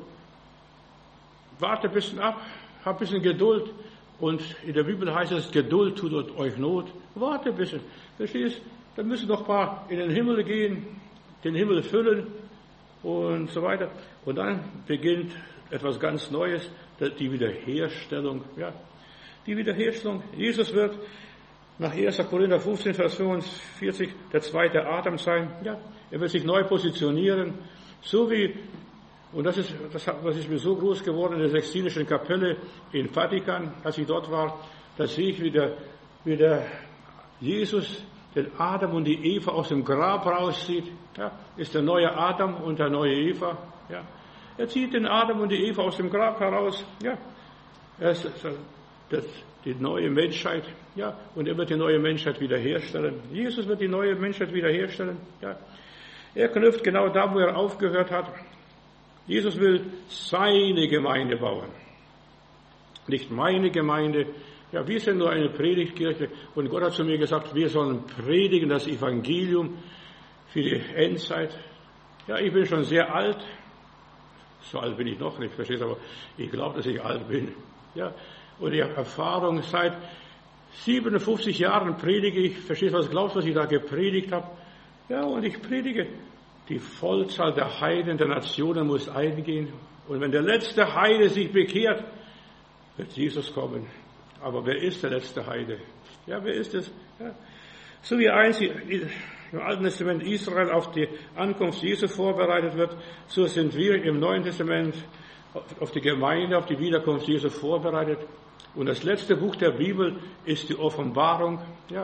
Warte ein bisschen ab, hab ein bisschen Geduld. Und in der Bibel heißt es, Geduld tut euch Not. Warte ein bisschen, verstehst du? Dann müssen noch ein paar in den Himmel gehen, den Himmel füllen und so weiter. Und dann beginnt etwas ganz Neues, die Wiederherstellung. Ja, die Wiederherstellung. Jesus wird nach 1. Korinther 15, Vers 45 der zweite Atem sein. Ja, er wird sich neu positionieren, so wie, und das ist mir so groß geworden in der Sixtinischen Kapelle in Vatikan, als ich dort war, da sehe ich, wie der Jesus den Adam und die Eva aus dem Grab rauszieht. Ja, ist der neue Adam und der neue Eva. Ja, er zieht den Adam und die Eva aus dem Grab heraus. Ja, er ist die neue Menschheit. Ja, und er wird die neue Menschheit wiederherstellen. Jesus wird die neue Menschheit wiederherstellen. Ja, er knüpft genau da, wo er aufgehört hat. Jesus will seine Gemeinde bauen. Nicht meine Gemeinde. Ja, wir sind nur eine Predigtkirche und Gott hat zu mir gesagt, wir sollen predigen das Evangelium für die Endzeit. Ja, ich bin schon sehr alt. So alt bin ich noch nicht, verstehst du, aber ich glaube, dass ich alt bin. Ja, und ich habe Erfahrung, seit 57 Jahren predige ich, verstehst du, was glaubst du, was ich da gepredigt habe? Ja, und ich predige, die Vollzahl der Heiden, der Nationen muss eingehen. Und wenn der letzte Heide sich bekehrt, wird Jesus kommen. Aber wer ist der letzte Heide? Ja, wer ist es? Ja. So wie einst im Alten Testament Israel auf die Ankunft Jesu vorbereitet wird, so sind wir im Neuen Testament auf die Gemeinde, auf die Wiederkunft Jesu vorbereitet. Und das letzte Buch der Bibel ist die Offenbarung. Ja.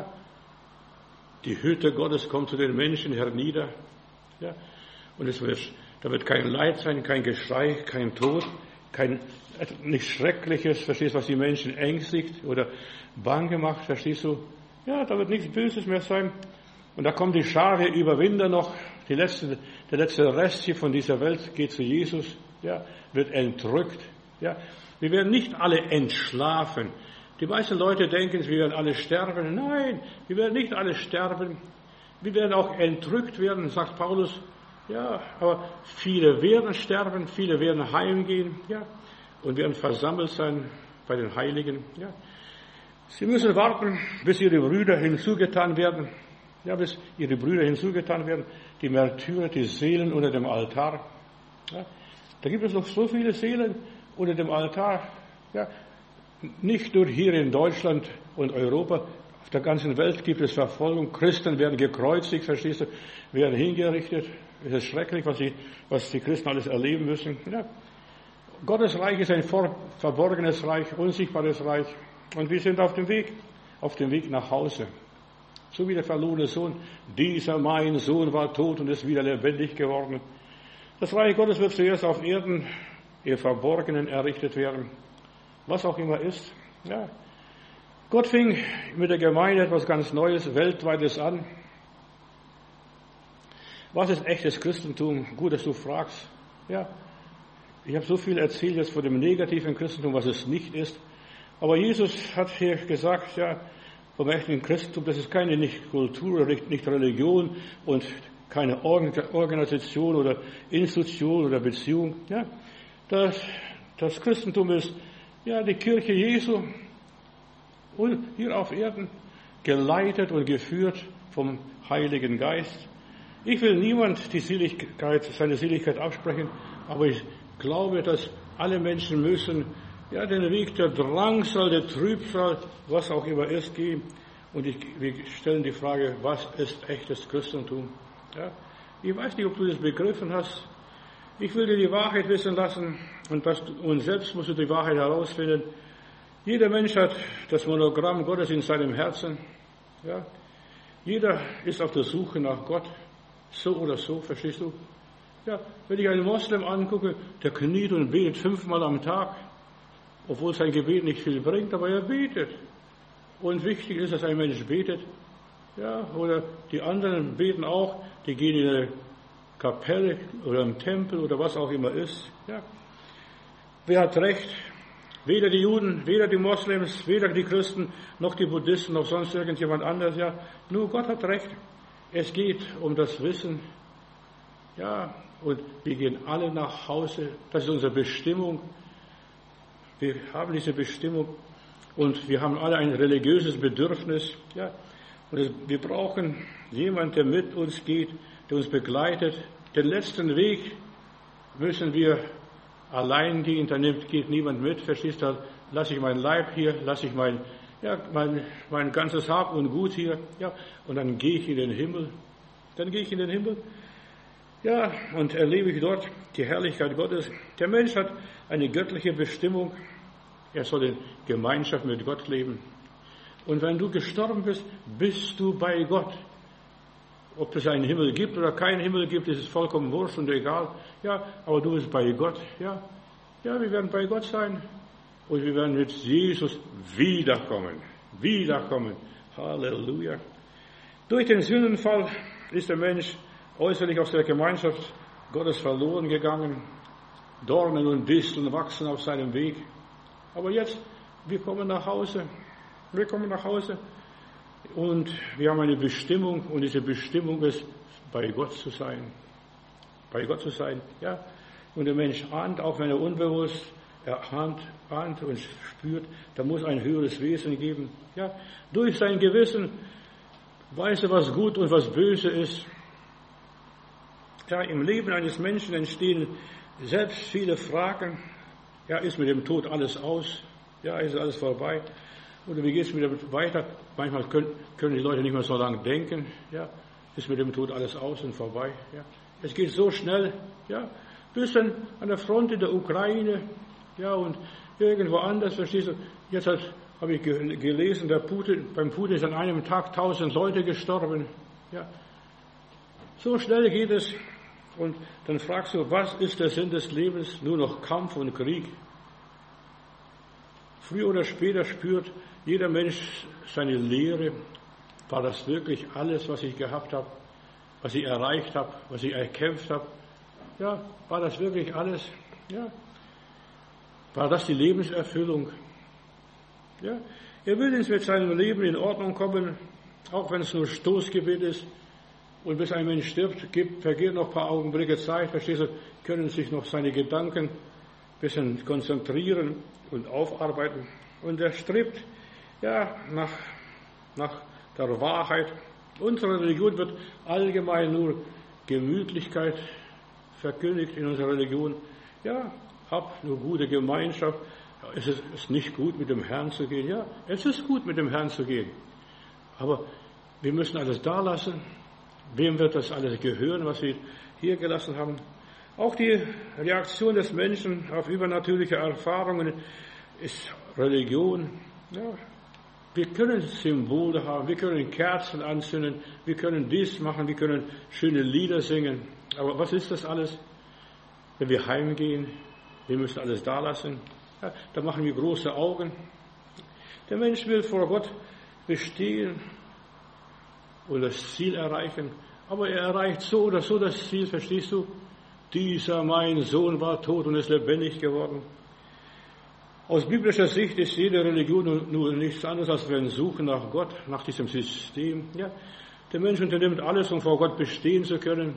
Die Hütte Gottes kommt zu den Menschen hernieder. Ja. Und da wird kein Leid sein, kein Geschrei, kein Tod, nichts Schreckliches, verstehst du, was die Menschen ängstigt oder bange macht, verstehst du? Ja, da wird nichts Böses mehr sein. Und da kommt die Schar der Überwinder noch, der letzte Rest hier von dieser Welt geht zu Jesus, ja, wird entrückt, ja. Wir werden nicht alle entschlafen. Die meisten Leute denken, wir werden alle sterben. Nein, wir werden nicht alle sterben. Wir werden auch entrückt werden, sagt Paulus. Ja, aber viele werden sterben, viele werden heimgehen, ja, und werden versammelt sein bei den Heiligen, ja. Sie müssen warten, bis ihre Brüder hinzugetan werden, ja, bis ihre Brüder hinzugetan werden, die Märtyrer, die Seelen unter dem Altar, ja. Da gibt es noch so viele Seelen unter dem Altar, ja. Nicht nur hier in Deutschland und Europa, auf der ganzen Welt gibt es Verfolgung, Christen werden gekreuzigt, verstehst du, werden hingerichtet. Es ist schrecklich, was die Christen alles erleben müssen. Ja. Gottes Reich ist ein verborgenes Reich, unsichtbares Reich. Und wir sind auf dem Weg nach Hause. So wie der verlorene Sohn. Dieser mein Sohn war tot und ist wieder lebendig geworden. Das Reich Gottes wird zuerst auf Erden im Verborgenen errichtet werden. Was auch immer ist. Ja. Gott fing mit der Gemeinde etwas ganz Neues, Weltweites an. Was ist echtes Christentum? Gut, dass du fragst. Ja, ich habe so viel erzählt jetzt von dem negativen Christentum, was es nicht ist. Aber Jesus hat hier gesagt, ja, vom echten Christentum, das ist nicht Kultur, nicht Religion und keine Organisation oder Institution oder Beziehung. Ja, das Christentum ist ja die Kirche Jesu und hier auf Erden geleitet und geführt vom Heiligen Geist. Ich will niemand seine Seligkeit absprechen, aber ich glaube, dass alle Menschen müssen den Weg der Drangsal, der Trübsal, was auch immer ist, gehen. Und wir stellen die Frage, was ist echtes Christentum? Ja? Ich weiß nicht, ob du das begriffen hast. Ich will dir die Wahrheit wissen lassen und selbst musst du die Wahrheit herausfinden. Jeder Mensch hat das Monogramm Gottes in seinem Herzen. Ja? Jeder ist auf der Suche nach Gott. So oder so, verstehst du? Ja, wenn ich einen Moslem angucke, der kniet und betet 5-mal am Tag, obwohl sein Gebet nicht viel bringt, aber er betet. Und wichtig ist, dass ein Mensch betet. Ja, oder die anderen beten auch, die gehen in eine Kapelle oder im Tempel oder was auch immer ist. Ja. Wer hat recht? Weder die Juden, weder die Moslems, weder die Christen, noch die Buddhisten, noch sonst irgendjemand anderes. Ja, nur Gott hat recht. Es geht um das Wissen. Ja, und wir gehen alle nach Hause. Das ist unsere Bestimmung. Wir haben diese Bestimmung und wir haben alle ein religiöses Bedürfnis. Ja, und wir brauchen jemanden, der mit uns geht, der uns begleitet. Den letzten Weg müssen wir allein gehen, da geht niemand mit, verstehst du? Lasse ich meinen Leib hier, lasse ich mein ganzes Hab und Gut hier, ja, und dann gehe ich in den Himmel. Dann gehe ich in den Himmel, ja, und erlebe ich dort die Herrlichkeit Gottes. Der Mensch hat eine göttliche Bestimmung. Er soll in Gemeinschaft mit Gott leben. Und wenn du gestorben bist, bist du bei Gott. Ob es einen Himmel gibt oder keinen Himmel gibt, ist vollkommen wurscht und egal. Ja, aber du bist bei Gott. Ja, ja, wir werden bei Gott sein. Und wir werden mit Jesus wiederkommen. Wiederkommen. Halleluja. Durch den Sündenfall ist der Mensch äußerlich aus der Gemeinschaft Gottes verloren gegangen. Dornen und Disteln wachsen auf seinem Weg. Aber jetzt, wir kommen nach Hause. Wir kommen nach Hause. Und wir haben eine Bestimmung, und diese Bestimmung ist, bei Gott zu sein. Bei Gott zu sein, ja. Und der Mensch ahnt, auch wenn er unbewusst, er ahnt und spürt, da muss ein höheres Wesen geben. Ja. Durch sein Gewissen weiß er, was gut und was böse ist. Ja, im Leben eines Menschen entstehen selbst viele Fragen. Ja, ist mit dem Tod alles aus? Ja, ist alles vorbei? Oder wie geht es wieder weiter? Manchmal können die Leute nicht mehr so lange denken. Ja, ist mit dem Tod alles aus und vorbei. Ja, es geht so schnell. Ja, bis dann an der Front in der Ukraine. Ja, und irgendwo anders. Verstehst du? Jetzt habe ich gelesen, beim Putin ist an einem Tag 1000 Leute gestorben. Ja, so schnell geht es. Und dann fragst du, was ist der Sinn des Lebens? Nur noch Kampf und Krieg. Früher oder später spürt jeder Mensch seine Lehre. War das wirklich alles, was ich gehabt habe, was ich erreicht habe, was ich erkämpft habe? Ja, war das wirklich alles? Ja. War das die Lebenserfüllung? Ja. Er will jetzt mit seinem Leben in Ordnung kommen, auch wenn es nur Stoßgebet ist. Und bis ein Mensch stirbt, vergeht noch ein paar Augenblicke Zeit, verstehst du, können sich noch seine Gedanken ein bisschen konzentrieren und aufarbeiten. Und er strebt ja nach der Wahrheit. Unsere Religion wird allgemein nur Gemütlichkeit verkündigt in unserer Religion. Ja, hab nur gute Gemeinschaft. Ja, es ist nicht gut, mit dem Herrn zu gehen. Ja, es ist gut, mit dem Herrn zu gehen. Aber wir müssen alles da lassen. Wem wird das alles gehören, was wir hier gelassen haben? Auch die Reaktion des Menschen auf übernatürliche Erfahrungen ist Religion. Ja, wir können Symbole haben, wir können Kerzen anzünden, wir können dies machen, wir können schöne Lieder singen. Aber was ist das alles? Wenn wir heimgehen, wir müssen alles da lassen. Ja, da machen wir große Augen. Der Mensch will vor Gott bestehen und das Ziel erreichen. Aber er erreicht so oder so das Ziel, verstehst du? Dieser mein Sohn war tot und ist lebendig geworden. Aus biblischer Sicht ist jede Religion nur nichts anderes als ein Suchen nach Gott, nach diesem System. Ja, der Mensch unternimmt alles, um vor Gott bestehen zu können.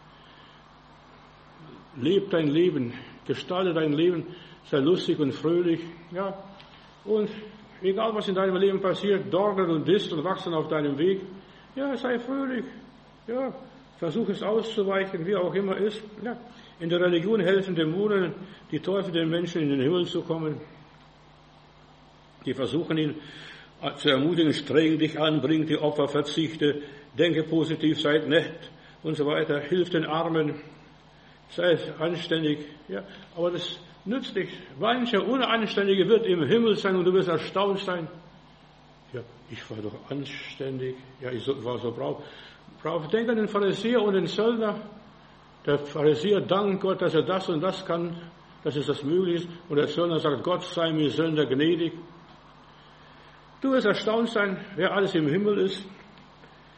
Leb dein Leben, gestalte dein Leben, sei lustig und fröhlich. Ja, und egal was in deinem Leben passiert, Dornen und Disteln wachsen auf deinem Weg. Ja, sei fröhlich. Ja, versuch es auszuweichen, wie auch immer ist. Ja, in der Religion helfen Dämonen, die Teufel den Menschen in den Himmel zu kommen. Die versuchen ihn zu ermutigen, streng dich an, bring die Opfer, verzichte, denke positiv, sei nett und so weiter, hilf den Armen, sei anständig. Ja, aber das nützt nichts. Mancher Unanständige wird im Himmel sein und du wirst erstaunt sein. Ja, ich war doch anständig. Ja, ich war so brav. Denk an den Pharisäer und den Zöllner. Der Pharisäer dankt Gott, dass er das und das kann, dass es das möglich ist. Und der Zöllner sagt, Gott sei mir Sünder gnädig. Du wirst erstaunt sein, wer alles im Himmel ist.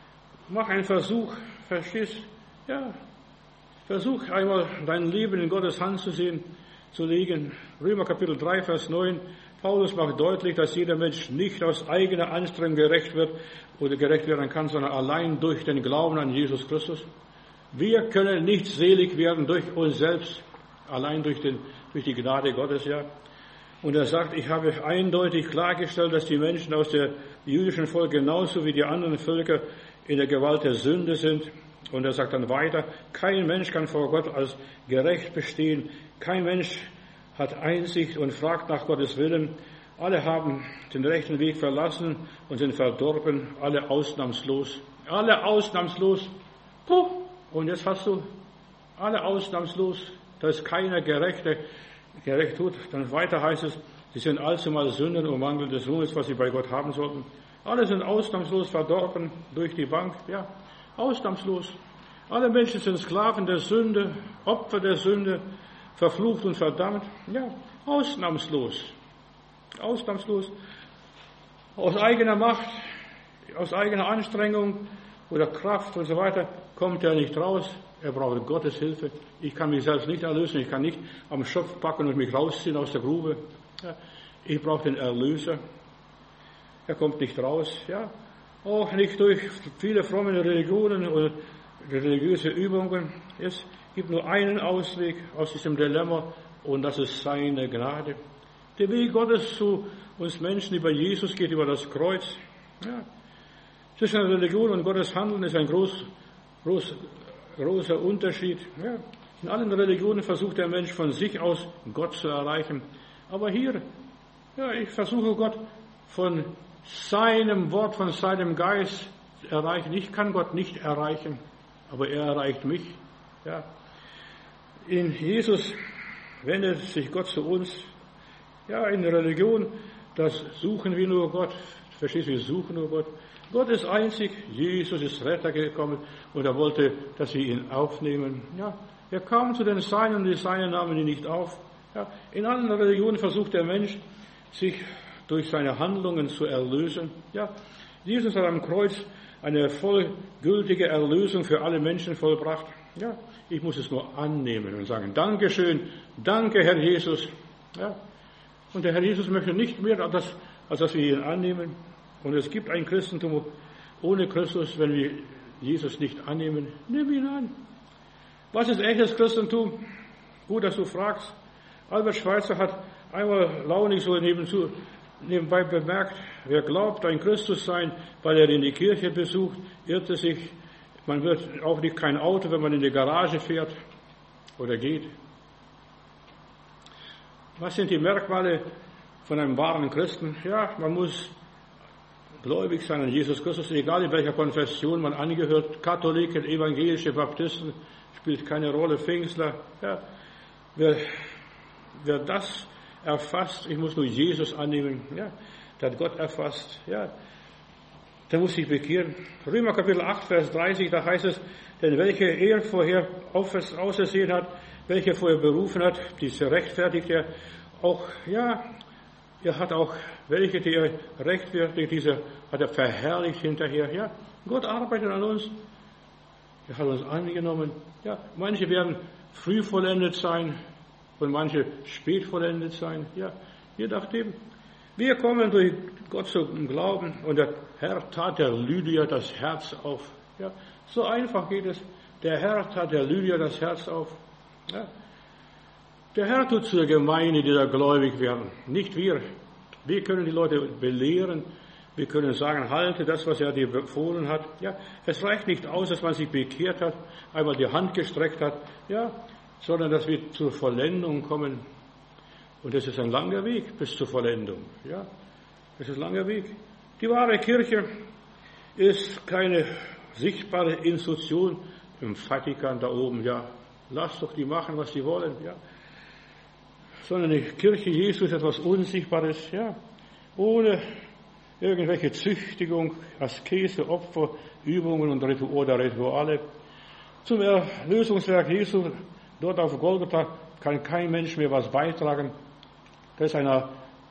Mach einen Versuch, verstehst? Ja, versuch einmal dein Leben in Gottes Hand zu legen. Römer Kapitel 3, Vers 9. Paulus macht deutlich, dass jeder Mensch nicht aus eigener Anstrengung gerecht wird oder gerecht werden kann, sondern allein durch den Glauben an Jesus Christus. Wir können nicht selig werden durch uns selbst, allein durch die Gnade Gottes, ja. Und er sagt, ich habe eindeutig klargestellt, dass die Menschen aus der jüdischen Volk genauso wie die anderen Völker in der Gewalt der Sünde sind. Und er sagt dann weiter, kein Mensch kann vor Gott als gerecht bestehen. Kein Mensch hat Einsicht und fragt nach Gottes Willen. Alle haben den rechten Weg verlassen und sind verdorben, alle ausnahmslos. Alle ausnahmslos. Puh. Und jetzt hast du alle ausnahmslos, da ist keiner gerecht tut. Dann weiter heißt es, sie sind allzumal Sünden und Mangel des Ruhmes, was sie bei Gott haben sollten. Alle sind ausnahmslos verdorben durch die Bank. Ja, ausnahmslos. Alle Menschen sind Sklaven der Sünde, Opfer der Sünde, verflucht und verdammt. Ja, ausnahmslos. Ausnahmslos. Aus eigener Macht, aus eigener Anstrengung oder Kraft und so weiter kommt er nicht raus. Er braucht Gottes Hilfe. Ich kann mich selbst nicht erlösen. Ich kann nicht am Schopf packen und mich rausziehen aus der Grube. Ja, ich brauche den Erlöser. Er kommt nicht raus. Ja, auch nicht durch viele fromme Religionen oder religiöse Übungen. Es gibt nur einen Ausweg aus diesem Dilemma und das ist seine Gnade. Der Weg Gottes zu uns Menschen über Jesus geht über das Kreuz. Ja. Zwischen Religion und Gottes Handeln ist ein großer Unterschied. Ja. In allen Religionen versucht der Mensch von sich aus Gott zu erreichen. Aber hier, ja, ich versuche Gott von seinem Wort, von seinem Geist zu erreichen. Ich kann Gott nicht erreichen, aber er erreicht mich. Ja. In Jesus wendet sich Gott zu uns. Ja, in der Religion, das suchen wir nur Gott. Verstehst du, wir suchen nur Gott. Gott ist einzig, Jesus ist Retter gekommen und er wollte, dass wir ihn aufnehmen. Ja, er kam zu den Seinen und die Seinen nahmen ihn nicht auf. Ja, in allen Religionen versucht der Mensch, sich durch seine Handlungen zu erlösen. Ja, Jesus hat am Kreuz eine vollgültige Erlösung für alle Menschen vollbracht. Ja, ich muss es nur annehmen und sagen, Dankeschön, danke Herr Jesus. Ja, und der Herr Jesus möchte nicht mehr, als dass wir ihn annehmen. Und es gibt ein Christentum ohne Christus, wenn wir Jesus nicht annehmen. Nimm ihn an. Was ist echtes Christentum? Gut, dass du fragst. Albert Schweitzer hat einmal launig so nebenbei bemerkt, wer glaubt, ein Christus sein, weil er in die Kirche besucht, irrte sich. Man wird auch nicht kein Auto, wenn man in die Garage fährt oder geht. Was sind die Merkmale von einem wahren Christen? Ja, man muss gläubig sein an Jesus Christus, egal in welcher Konfession man angehört, Katholiken, Evangelische, Baptisten, spielt keine Rolle, Pfingstler. Ja, wer das erfasst, ich muss nur Jesus annehmen, ja, der hat Gott erfasst, ja, der muss sich bekehren. Römer Kapitel 8, Vers 30, da heißt es, denn welche er vorher ausersehen hat, welche vorher berufen hat, diese rechtfertigt er auch, ja, er hat auch welche, die er rechtfertigt, diese hat er verherrlicht hinterher. Ja, Gott arbeitet an uns. Er hat uns angenommen. Ja, manche werden früh vollendet sein und manche spät vollendet sein. Ja, je nachdem. Wir kommen durch Gott zum Glauben und der Herr tat der Lydia das Herz auf. Ja, so einfach geht es. Der Herr tat der Lydia das Herz auf. Ja. Der Herr tut zur Gemeinde, die da gläubig werden, nicht wir. Wir können die Leute belehren, wir können sagen, halte das, was er dir befohlen hat. Ja, es reicht nicht aus, dass man sich bekehrt hat, einmal die Hand gestreckt hat, ja, sondern dass wir zur Vollendung kommen. Und das ist ein langer Weg bis zur Vollendung. Ja, das ist ein langer Weg. Die wahre Kirche ist keine sichtbare Institution im Vatikan da oben. Ja, lass doch die machen, was sie wollen. Ja, sondern die Kirche Jesu ist etwas Unsichtbares, ja, ohne irgendwelche Züchtigung, Askese, Opfer, Übungen und Rituale. Zum Erlösungswerk Jesu, dort auf Golgatha, kann kein Mensch mehr was beitragen. Das ist einer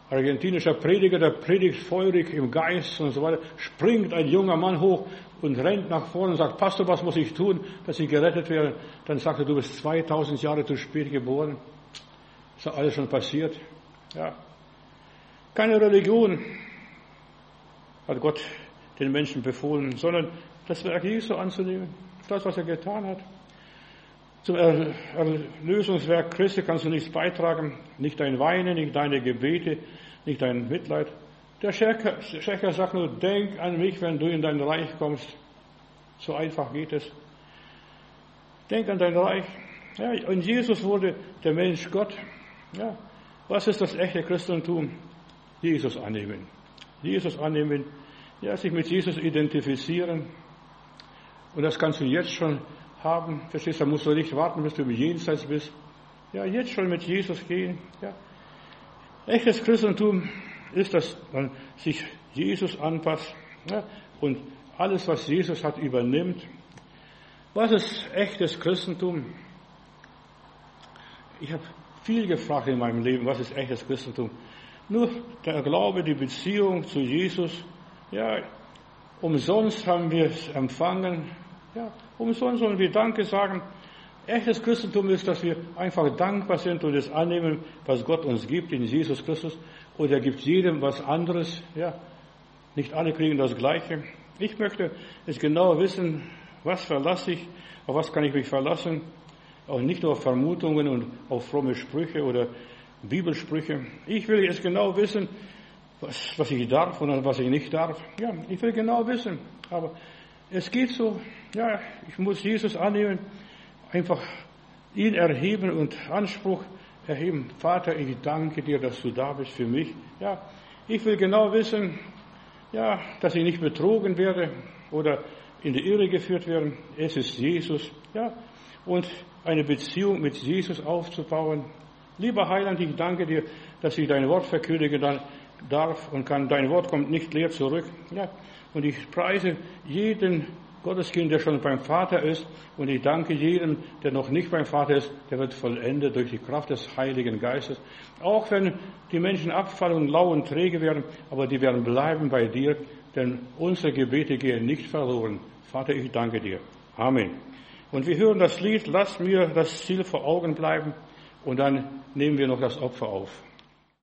argentinischer Prediger, der predigt feurig im Geist und so weiter, springt ein junger Mann hoch und rennt nach vorne und sagt, Pastor, was muss ich tun, dass ich gerettet werde? Dann sagt er, du bist 2000 Jahre zu spät geboren. Das ist alles schon passiert. Ja. Keine Religion hat Gott den Menschen befohlen, sondern das Werk Jesu anzunehmen. Das, was er getan hat. Zum Erlösungswerk Christi kannst du nichts beitragen. Nicht dein Weinen, nicht deine Gebete, nicht dein Mitleid. Der Schächer sagt nur, denk an mich, wenn du in dein Reich kommst. So einfach geht es. Denk an dein Reich. Ja, und Jesus wurde der Mensch Gott. Ja. Was ist das echte Christentum? Jesus annehmen. Jesus annehmen. Ja, sich mit Jesus identifizieren. Und das kannst du jetzt schon haben. Verstehst du, da musst du nicht warten, bis du im Jenseits bist. Ja, jetzt schon mit Jesus gehen. Ja. Echtes Christentum ist, dass man sich Jesus anpasst, ja, und alles, was Jesus hat, übernimmt. Was ist echtes Christentum? Ich habe viel gefragt in meinem Leben, was ist echtes Christentum? Nur der Glaube, die Beziehung zu Jesus, ja, umsonst haben wir es empfangen, ja, umsonst sollen wir Danke sagen. Echtes Christentum ist, dass wir einfach dankbar sind und es annehmen, was Gott uns gibt in Jesus Christus. Und er gibt jedem was anderes. Ja, nicht alle kriegen das Gleiche. Ich möchte es genau wissen, was verlasse ich, auf was kann ich mich verlassen. Auch nicht nur auf Vermutungen und auf fromme Sprüche oder Bibelsprüche. Ich will es genau wissen, was ich darf und was ich nicht darf. Ja, ich will genau wissen. Aber es geht so, ja, ich muss Jesus annehmen, einfach ihn erheben und Anspruch erheben. Vater, ich danke dir, dass du da bist für mich. Ja, ich will genau wissen, ja, dass ich nicht betrogen werde oder in die Irre geführt werde. Es ist Jesus, ja, und eine Beziehung mit Jesus aufzubauen. Lieber Heiland, ich danke dir, dass ich dein Wort verkündigen darf und kann. Dein Wort kommt nicht leer zurück. Ja, und ich preise jeden Gotteskind, der schon beim Vater ist. Und ich danke jedem, der noch nicht beim Vater ist, der wird vollendet durch die Kraft des Heiligen Geistes. Auch wenn die Menschen abfallen und lau und träge werden, aber die werden bleiben bei dir, denn unsere Gebete gehen nicht verloren. Vater, ich danke dir. Amen. Und wir hören das Lied, lass mir das Ziel vor Augen bleiben, und dann nehmen wir noch das Opfer auf.